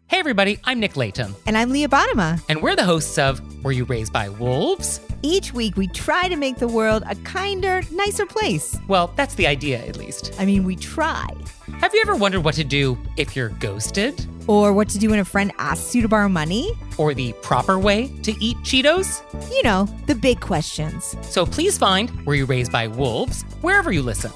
Hey everybody, I'm Nick Layton. And I'm Leah Bottima. And we're the hosts of Were You Raised by Wolves? Each week we try to make the world a kinder, nicer place. Well, that's the idea, at least. I mean, we try. Have you ever wondered what to do if you're ghosted? Or what to do when a friend asks you to borrow money? Or the proper way to eat Cheetos? You know, the big questions. So please find Were You Raised by Wolves wherever you listen.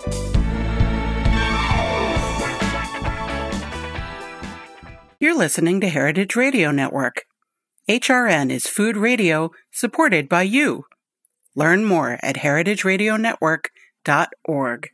You're listening to Heritage Radio Network. HRN is food radio supported by you. Learn more at heritageradionetwork.org.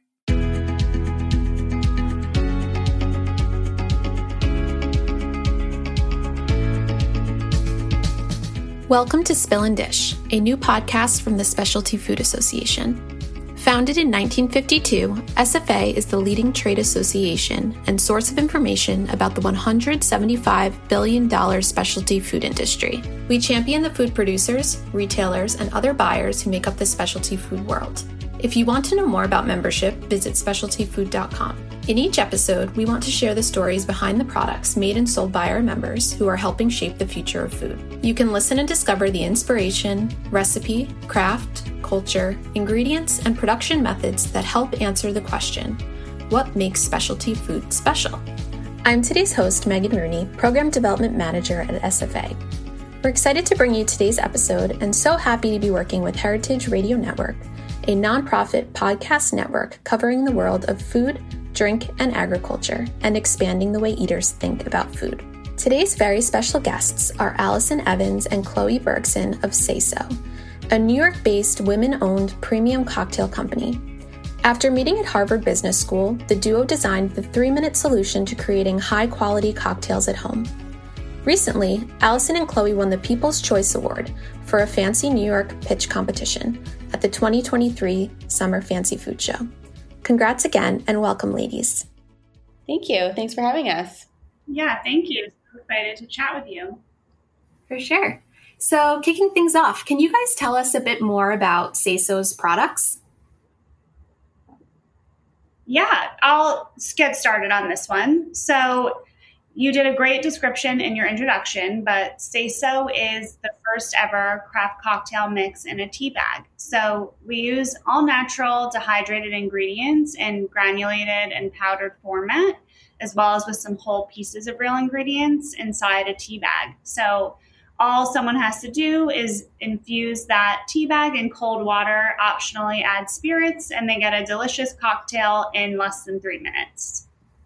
Welcome to Spill and Dish, a new podcast from the Specialty Food Association. Founded in 1952, SFA is the leading trade association and source of information about the $175 billion specialty food industry. We champion the food producers, retailers, and other buyers who make up the specialty food world. If you want to know more about membership, visit specialtyfood.com. In each episode, we want to share the stories behind the products made and sold by our members who are helping shape the future of food. You can listen and discover the inspiration, recipe, craft, culture, ingredients, and production methods that help answer the question, what makes specialty food special? I'm today's host, Megan Rooney, Program Development Manager at SFA. We're excited to bring you today's episode and so happy to be working with Heritage Radio Network, a nonprofit podcast network covering the world of food, drink, and agriculture, and expanding the way eaters think about food. Today's very special guests are Allison Evans and Chloe Bergson of Say So, a New York-based women-owned premium cocktail company. After meeting at Harvard Business School, the duo designed the 3-minute solution to creating high-quality cocktails at home. Recently, Allison and Chloe won the People's Choice Award for a fancy New York pitch competition at the 2023 Summer Fancy Food Show. Congrats again, and welcome, ladies. Thank you. Thanks for having us. Yeah, thank you. So excited to chat with you. For sure. So kicking things off, can you guys tell us a bit more about Say So's products? Yeah, I'll get started on this one. So you did a great description in your introduction, but Say So is the first ever craft cocktail mix in a tea bag. So we use all natural dehydrated ingredients in granulated and powdered format, as well as with some whole pieces of real ingredients inside a tea bag. So all someone has to do is infuse that tea bag in cold water, optionally add spirits, and they get a delicious cocktail in less than 3 minutes.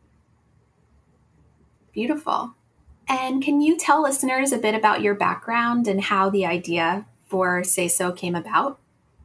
Beautiful. And can you tell listeners a bit about your background and how the idea for Say So came about?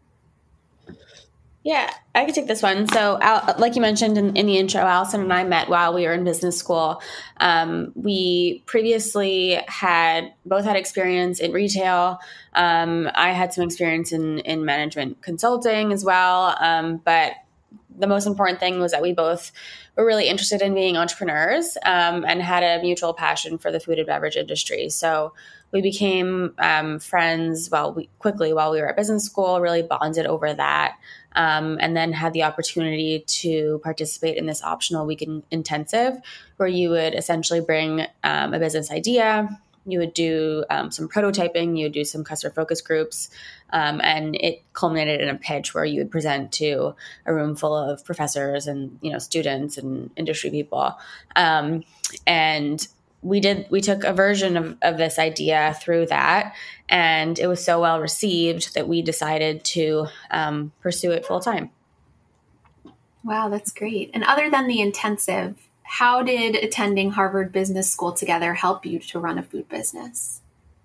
Yeah, I could take this one. So like you mentioned in the intro, Allison and I met while we were in business school. We previously both had experience in retail. I had some experience in management consulting as well. But the most important thing was that we both were really interested in being entrepreneurs and had a mutual passion for the food and beverage industry. So we became friends quickly while we were at business school, really bonded over that, and then had the opportunity to participate in this optional weekend intensive where you would essentially bring a business idea. You would do some prototyping, you would do some customer focus groups, and it culminated in a pitch where you would present to a room full of professors and students and industry people. And we took a version of this idea through that, and it was so well received that we decided to pursue it full time. Wow, that's great. And other than the intensive, how did attending Harvard Business School together help you to run a food business?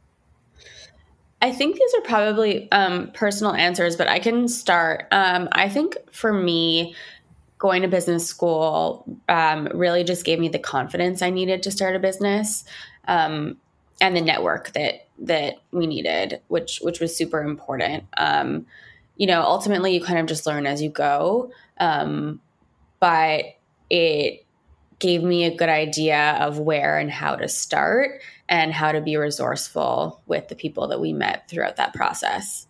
I think these are probably personal answers, but I can start. I think for me, going to business school really just gave me the confidence I needed to start a business and the network that we needed, which was super important. Ultimately, you kind of just learn as you go, but it gave me a good idea of where and how to start and how to be resourceful with the people that we met throughout that process.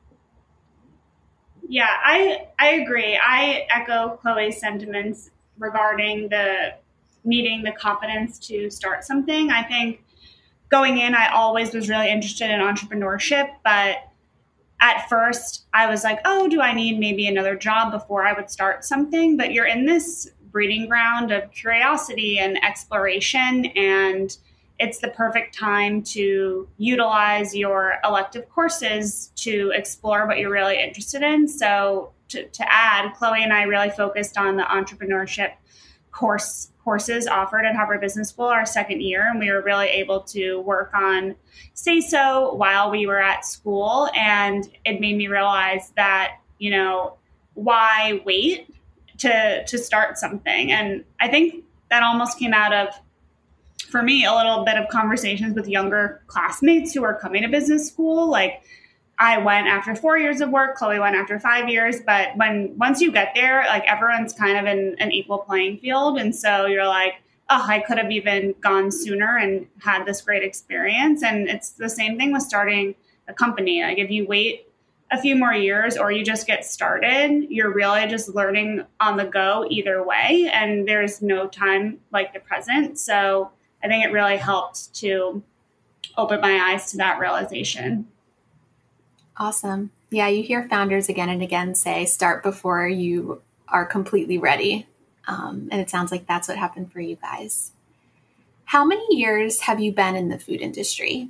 Yeah, I agree. I echo Chloe's sentiments regarding the needing the confidence to start something. I think going in, I always was really interested in entrepreneurship, but at first I was like, oh, do I need maybe another job before I would start something? But you're in this breeding ground of curiosity and exploration, and it's the perfect time to utilize your elective courses to explore what you're really interested in. So to add, Chloe and I really focused on the entrepreneurship courses offered at Harvard Business School our second year, and we were really able to work on Say So while we were at school. And it made me realize that, why wait to start something? And I think that almost came out of, for me, a little bit of conversations with younger classmates who are coming to business school. Like, I went after 4 years of work, Chloe went after 5 years, but once you get there, like, everyone's kind of in an equal playing field. And so you're like, oh, I could have even gone sooner and had this great experience. And it's the same thing with starting a company. Like, if you wait a few more years or you just get started, you're really just learning on the go either way. And there's no time like the present. So I think it really helped to open my eyes to that realization. Awesome. Yeah, you hear founders again and again say, start before you are completely ready. And it sounds like that's what happened for you guys. How many years have you been in the food industry?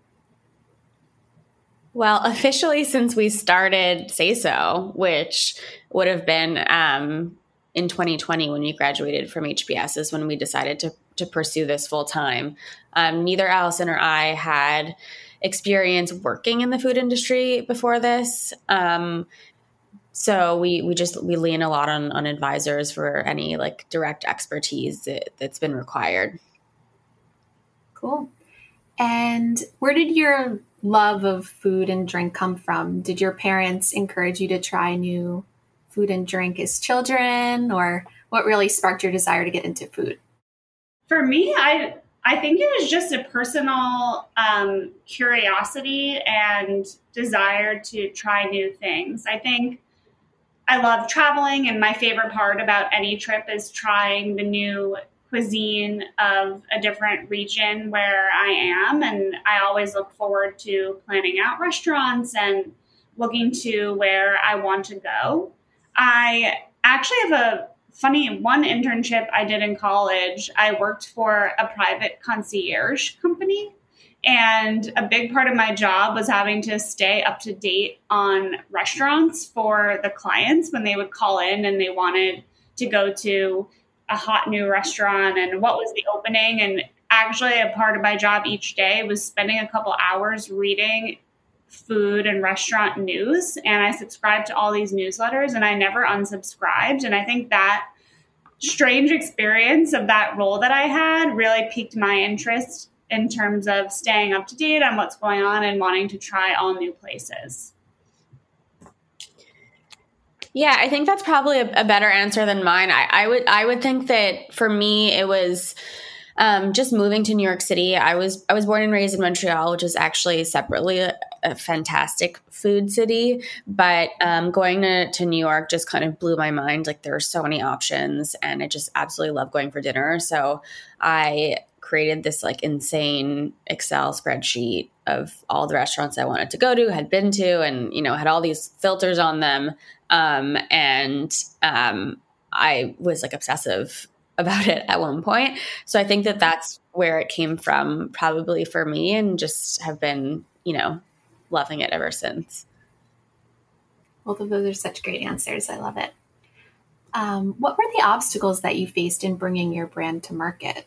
Well, officially since we started Say So, which would have been in 2020 when we graduated from HBS, is when we decided to pursue this full time. Neither Allison or I had experience working in the food industry before this. So we lean a lot on advisors for any like direct expertise that's been required. Cool. And where did your love of food and drink come from? Did your parents encourage you to try new food and drink as children, or what really sparked your desire to get into food? For me, I think it was just a personal curiosity and desire to try new things. I think I love traveling, and my favorite part about any trip is trying the new cuisine of a different region where I am. And I always look forward to planning out restaurants and looking to where I want to go. I actually have a funny one internship I did in college. I worked for a private concierge company, and a big part of my job was having to stay up to date on restaurants for the clients when they would call in and they wanted to go to a hot new restaurant and what was the opening. And actually a part of my job each day was spending a couple hours reading food and restaurant news. And I subscribed to all these newsletters, and I never unsubscribed. And I think that strange experience of that role that I had really piqued my interest in terms of staying up to date on what's going on and wanting to try all new places. Yeah, I think that's probably a better answer than mine. I would think that for me, it was just moving to New York City. I was born and raised in Montreal, which is actually separately a fantastic food city. But going to New York just kind of blew my mind. Like, there are so many options, and I just absolutely love going for dinner. So I created this like insane Excel spreadsheet of all the restaurants I wanted to go to, had been to, and, had all these filters on them. I was like obsessive about it at one point. So I think that that's where it came from probably for me, and just have been, loving it ever since. Both of those are such great answers. I love it. What were the obstacles that you faced in bringing your brand to market?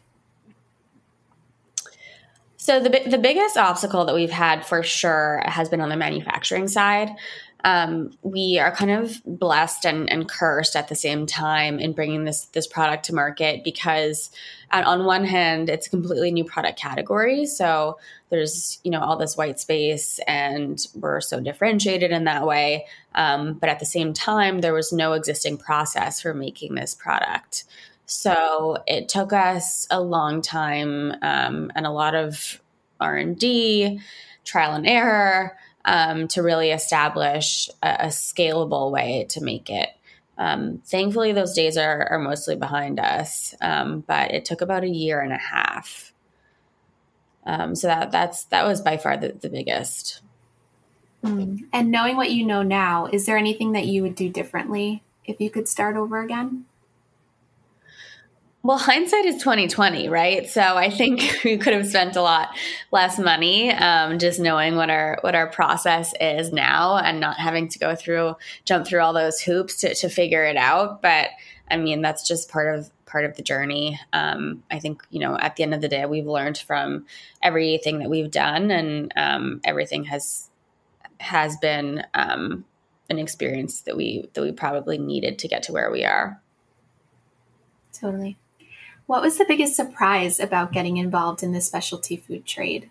So the biggest obstacle that we've had for sure has been on the manufacturing side. We are kind of blessed and cursed at the same time in bringing this product to market, because on one hand, it's a completely new product category. So there's, all this white space, and we're so differentiated in that way. But at the same time, there was no existing process for making this product. So it took us a long time and a lot of R&D, trial and error, to really establish a scalable way to make it. Thankfully, those days are mostly behind us, but it took about 1.5 years. So that was by far the biggest. And knowing what you know now, is there anything that you would do differently if you could start over again? Well, hindsight is 2020, right? So I think we could have spent a lot less money, just knowing what our process is now and not having to jump through all those hoops to figure it out. But I mean, that's just part of the journey. I think, at the end of the day, we've learned from everything that we've done, and everything has been an experience that we probably needed to get to where we are. Totally. What was the biggest surprise about getting involved in the specialty food trade?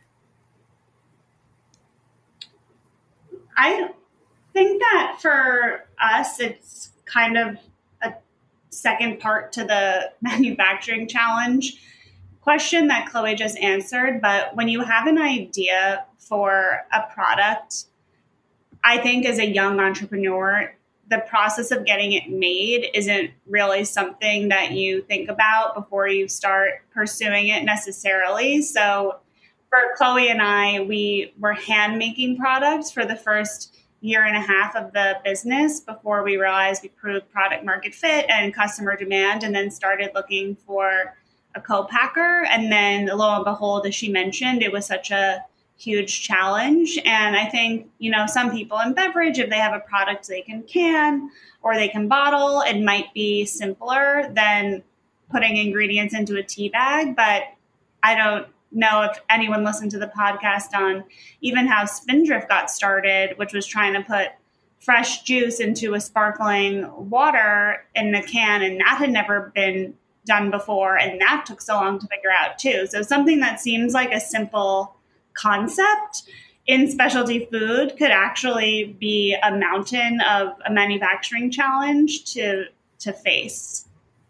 I think that for us, it's kind of a second part to the manufacturing challenge question that Chloe just answered. But when you have an idea for a product, I think as a young entrepreneur, the process of getting it made isn't really something that you think about before you start pursuing it necessarily. So for Chloe and I, we were hand making products for the first 1.5 years of the business before we realized we proved product market fit and customer demand, and then started looking for a co-packer. And then lo and behold, as she mentioned, it was such a huge challenge. And I think, some people in beverage, if they have a product they can or they can bottle, it might be simpler than putting ingredients into a tea bag. But I don't know if anyone listened to the podcast on even how Spindrift got started, which was trying to put fresh juice into a sparkling water in a can. And that had never been done before. And that took so long to figure out too. So something that seems like a simple concept in specialty food could actually be a mountain of a manufacturing challenge to face.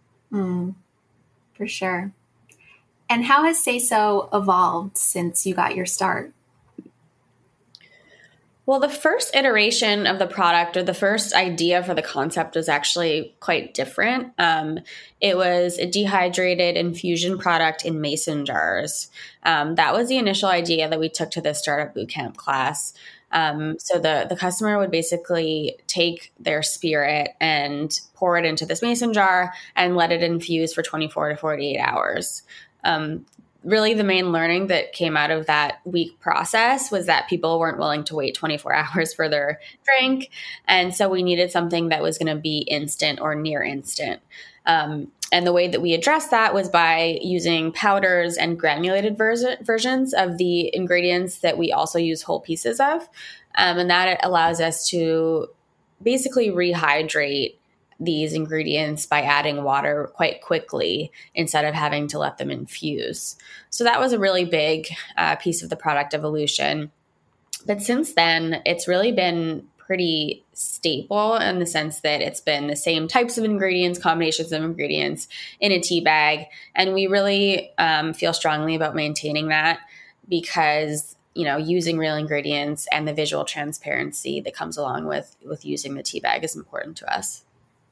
For sure. And how has Say So evolved since you got your start? Well, the first iteration of the product, or the first idea for the concept, was actually quite different. It was a dehydrated infusion product in mason jars. That was the initial idea that we took to the startup bootcamp class. So the customer would basically take their spirit and pour it into this mason jar and let it infuse for 24 to 48 hours. Really, the main learning that came out of that week process was that people weren't willing to wait 24 hours for their drink. And so we needed something that was going to be instant or near instant. And the way that we addressed that was by using powders and granulated versions of the ingredients that we also use whole pieces of. And that allows us to basically rehydrate these ingredients by adding water quite quickly instead of having to let them infuse. So that was a really big piece of the product evolution. But since then, it's really been pretty staple in the sense that it's been the same types of ingredients, combinations of ingredients in a tea bag. And we really feel strongly about maintaining that because, using real ingredients and the visual transparency that comes along with using the tea bag is important to us.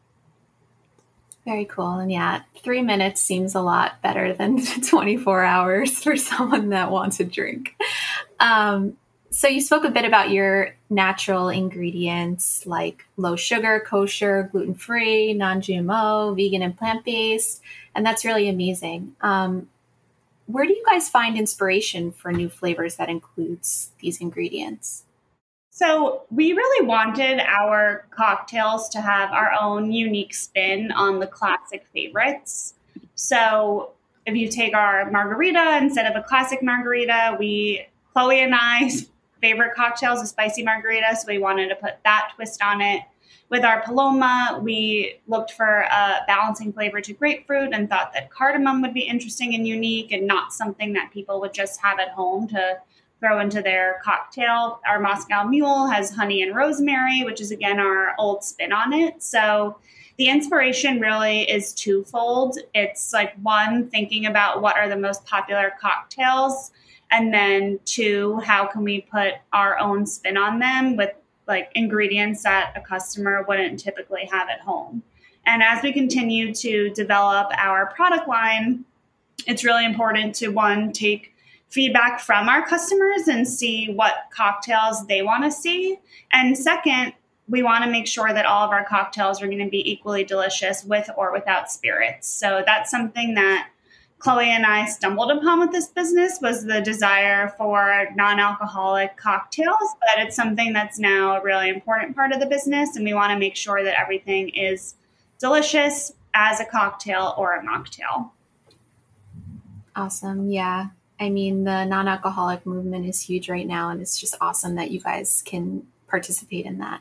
Very cool. And 3 minutes seems a lot better than 24 hours for someone that wants a drink. So you spoke a bit about your natural ingredients like low sugar, kosher, gluten-free, non-GMO, vegan, and plant-based. And that's really amazing. Where do you guys find inspiration for new flavors that includes these ingredients? So we really wanted our cocktails to have our own unique spin on the classic favorites. So if you take our margarita, instead of a classic margarita, Chloe and I's favorite cocktail is a spicy margarita. So we wanted to put that twist on it. With our Paloma, we looked for a balancing flavor to grapefruit and thought that cardamom would be interesting and unique and not something that people would just have at home to throw into their cocktail. Our Moscow Mule has honey and rosemary, which is, again, our old spin on it. So the inspiration really is twofold. It's like, one, thinking about what are the most popular cocktails, and then two, how can we put our own spin on them with like ingredients that a customer wouldn't typically have at home. And as we continue to develop our product line, it's really important to, one, take feedback from our customers and see what cocktails they want to see. And second, we want to make sure that all of our cocktails are going to be equally delicious with or without spirits. So that's something that Chloe and I stumbled upon with this business, was the desire for non-alcoholic cocktails, but it's something that's now a really important part of the business, and we want to make sure that everything is delicious as a cocktail or a mocktail. Awesome. Yeah. I mean, the non-alcoholic movement is huge right now, and it's just awesome that you guys can participate in that.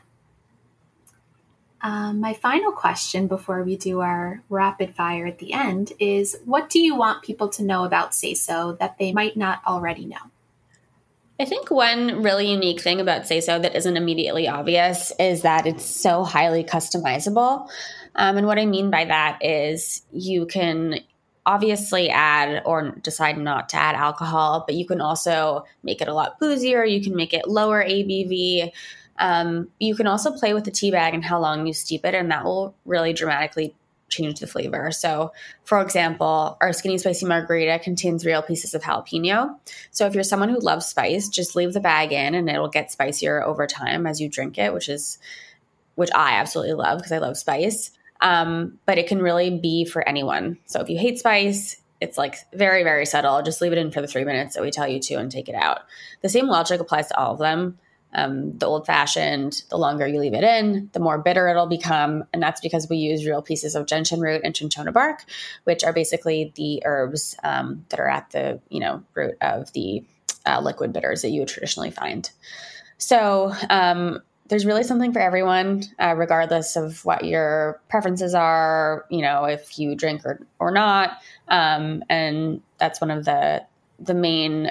My final question before we do our rapid fire at the end is, what do you want people to know about Say So that they might not already know? I think one really unique thing about Say So that isn't immediately obvious is that it's so highly customizable. And what I mean by that is you can obviously add or decide not to add alcohol, but you can also make it a lot boozier. You can make it lower ABV. You can also play with the tea bag and how long you steep it, and that will really dramatically change the flavor. So, for example, our Skinny Spicy Margarita contains real pieces of jalapeno. So if you're someone who loves spice, just leave the bag in and it'll get spicier over time as you drink it, which I absolutely love because I love spice. But it can really be for anyone. So if you hate spice, it's like very, very subtle. Just leave it in for the 3 minutes that we tell you to and take it out. The same logic applies to all of them. The old-fashioned, the longer you leave it in, the more bitter it'll become. And that's because we use real pieces of gentian root and cinchona bark, which are basically the herbs that are at the root of the liquid bitters that you would traditionally find. So there's really something for everyone, regardless of what your preferences are, if you drink or not. And that's one of the main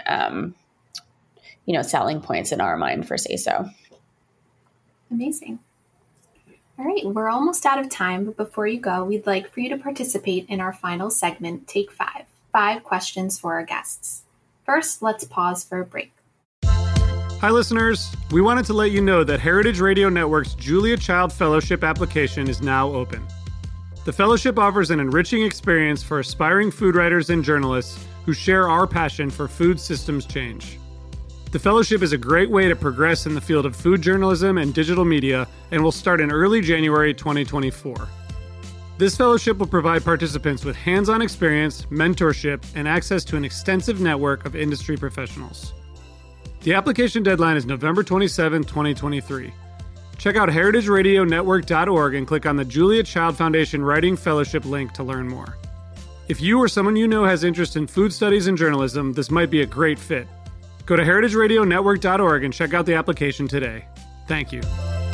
selling points in our mind for Say So. Amazing. All right, we're almost out of time, but before you go, we'd like for you to participate in our final segment, Take 5. 5 questions for our guests. First, let's pause for a break. Hi, listeners. We wanted to let you know that Heritage Radio Network's Julia Child Fellowship application is now open. The fellowship offers an enriching experience for aspiring food writers and journalists who share our passion for food systems change. The fellowship is a great way to progress in the field of food journalism and digital media and will start in early January 2024. This fellowship will provide participants with hands-on experience, mentorship, and access to an extensive network of industry professionals. The application deadline is November 27, 2023. Check out heritageradionetwork.org and click on the Julia Child Foundation Writing Fellowship link to learn more. If you or someone you know has interest in food studies and journalism, this might be a great fit. Go to heritageradionetwork.org and check out the application today. Thank you.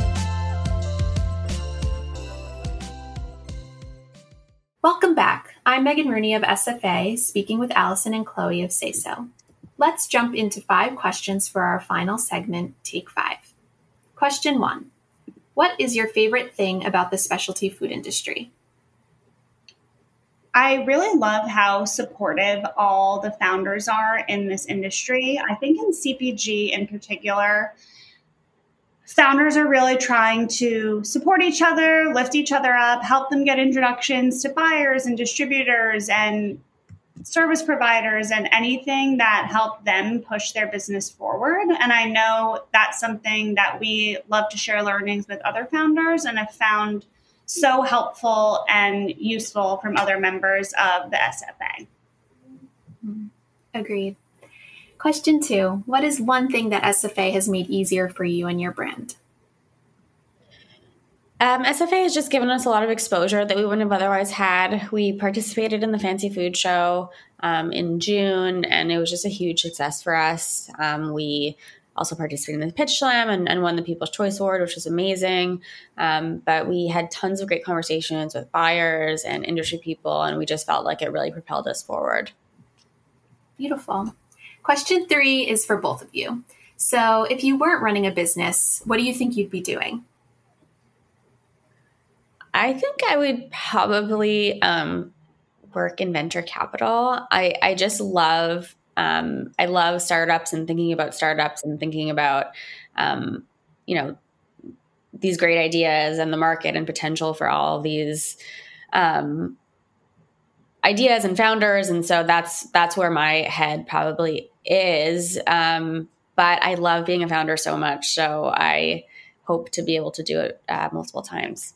Welcome back. I'm Megan Rooney of SFA, speaking with Allison and Chloe of Say So. Let's jump into 5 questions for our final segment, Take 5. Question 1. What is your favorite thing about the specialty food industry? I really love how supportive all the founders are in this industry. I think in CPG in particular, founders are really trying to support each other, lift each other up, help them get introductions to buyers and distributors and service providers and anything that help them push their business forward. And I know that's something that we love to share learnings with other founders and have found so helpful and useful from other members of the SFA. Agreed. Question 2. What is one thing that SFA has made easier for you and your brand? SFA has just given us a lot of exposure that we wouldn't have otherwise had. We participated in the Fancy Food Show in June, and it was just a huge success for us. We also participated in the Pitch Slam and won the People's Choice Award, which was amazing. But we had tons of great conversations with buyers and industry people, and we just felt like it really propelled us forward. Beautiful. Question 3 is for both of you. So if you weren't running a business, what do you think you'd be doing? I think I would probably work in venture capital. I just love I love startups and thinking about these great ideas and the market and potential for all of these ideas and founders. And so that's where my head probably is. But I love being a founder so much. So I hope to be able to do it multiple times.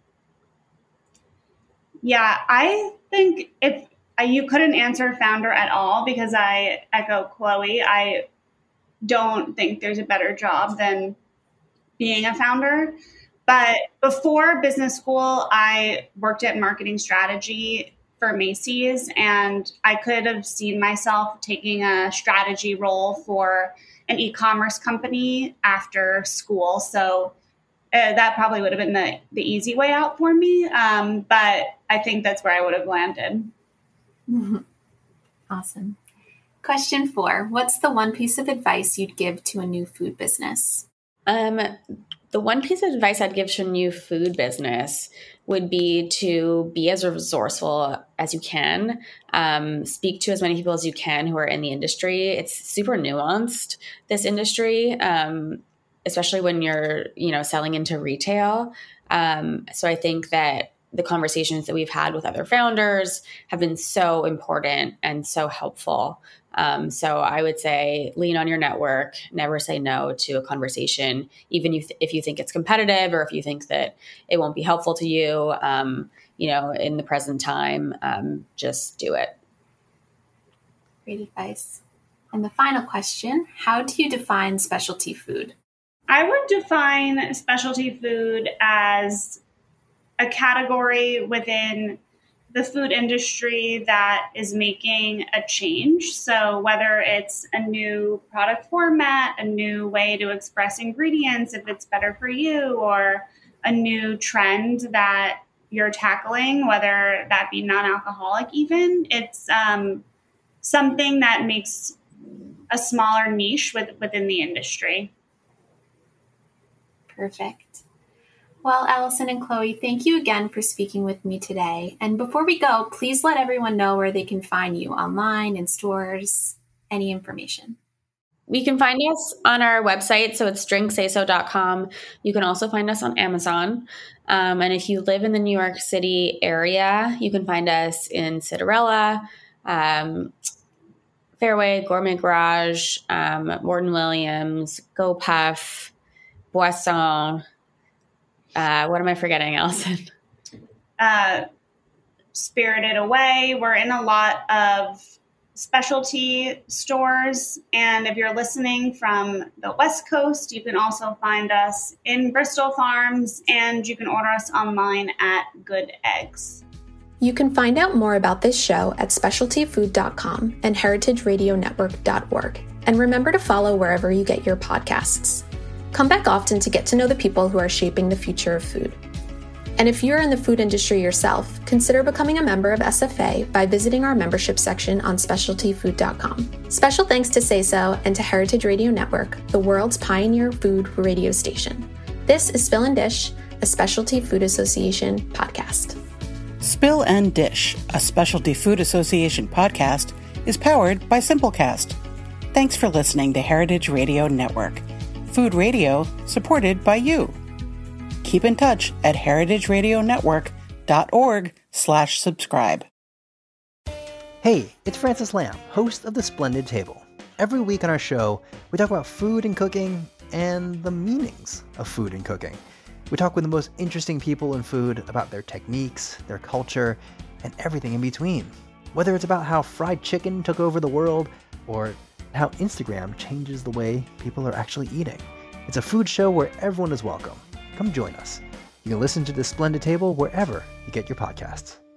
Yeah, I think if you couldn't answer founder at all, because I echo Chloe. I don't think there's a better job than being a founder. But before business school, I worked at marketing strategy for Macy's, and I could have seen myself taking a strategy role for an e-commerce company after school. So that probably would have been the easy way out for me. But I think that's where I would have landed. Mm-hmm. Awesome. Question 4. What's the one piece of advice you'd give to a new food business? The one piece of advice I'd give to a new food business would be to be as resourceful as you can. Speak to as many people as you can who are in the industry. It's super nuanced, this industry, especially when you're, selling into retail. So I think that the conversations that we've had with other founders have been so important and so helpful. So I would say lean on your network, never say no to a conversation, even if you think it's competitive or if you think that it won't be helpful to you, in the present time, just do it. Great advice. And the final question, how do you define specialty food? I would define specialty food as a category within the food industry that is making a change. So whether it's a new product format, a new way to express ingredients, if it's better for you, or a new trend that you're tackling, whether that be non-alcoholic even, it's something that makes a smaller niche within the industry. Perfect. Well, Allison and Chloe, thank you again for speaking with me today. And before we go, please let everyone know where they can find you online, in stores, any information. We can find us on our website, so it's drinksayso.com. You can also find us on Amazon. And if you live in the New York City area, you can find us in Citarella, Fairway, Gourmet Garage, Morton Williams, Go Puff, Boisson. What am I forgetting, Allison? Spirited Away. We're in a lot of specialty stores. And if you're listening from the West Coast, you can also find us in Bristol Farms, and you can order us online at Good Eggs. You can find out more about this show at specialtyfood.com and heritageradionetwork.org. And remember to follow wherever you get your podcasts. Come back often to get to know the people who are shaping the future of food. And if you're in the food industry yourself, consider becoming a member of SFA by visiting our membership section on specialtyfood.com. Special thanks to Say So and to Heritage Radio Network, the world's pioneer food radio station. This is Spill and Dish, a Specialty Food Association podcast. Spill and Dish, a Specialty Food Association podcast, is powered by Simplecast. Thanks for listening to Heritage Radio Network. Food radio supported by you. Keep in touch at heritageradionetwork.org/subscribe. Hey, it's Francis Lamb, host of The Splendid Table. Every week on our show, we talk about food and cooking and the meanings of food and cooking. We talk with the most interesting people in food about their techniques, their culture, and everything in between. Whether it's about how fried chicken took over the world or how Instagram changes the way people are actually eating. It's a food show where everyone is welcome. Come join us. You can listen to The Splendid Table wherever you get your podcasts.